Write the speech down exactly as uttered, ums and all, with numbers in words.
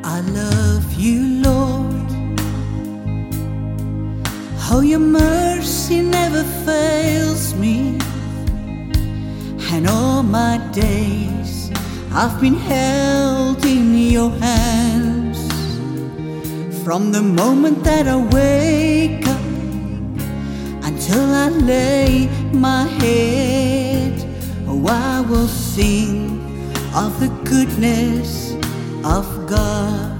I love you, Lord. How your mercy never fails me, and all my days I've been held in your hands. From the moment that I wake up until I lay my head, oh, I will sing of the goodness of God.